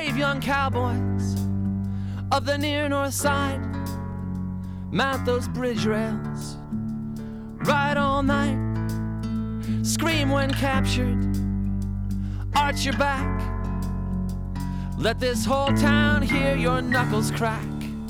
Brave young cowboys of the near north side mount those bridge rails, ride all night, scream when captured, arch your back, let this whole town hear your knuckles crack.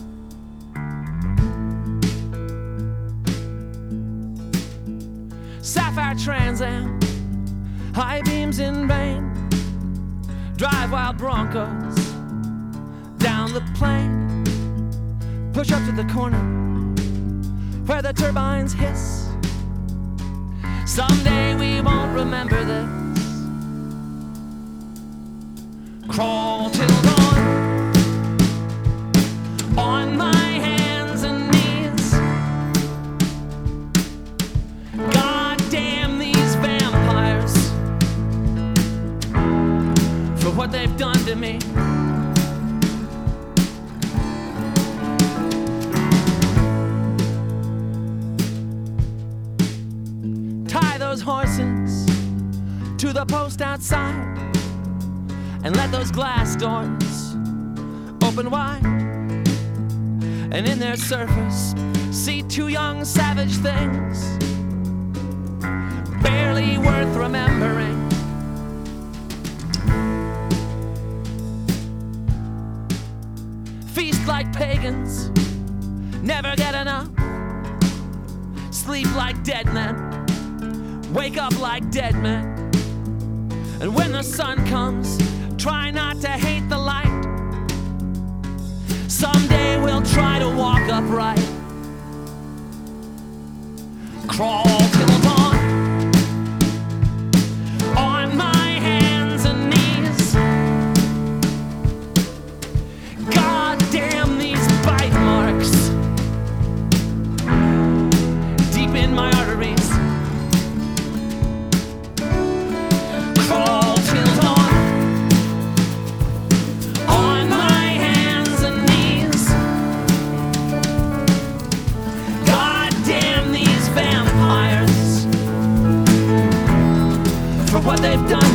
Sapphire Trans Am, high beams in vain, drive wild Broncos down the plain, push up to the corner where the turbines hiss. Someday we won't remember this. Crawl till dawn on my hands and knees. God damn these vampires for what they've done to me. Tie those horses to the post outside and let those glass doors open wide, and in their surface see two young savage things barely worth remembering. Feast like pagans, never get enough, sleep like dead men, wake up like dead men, and when the sun comes, try not to hate the light. Someday we'll try to walk upright. Crawl till dawn on my hands and knees. God damn these bite marks deep in my arteries. Crawl till dawn on my hands and knees. God damn these vampires for what they've done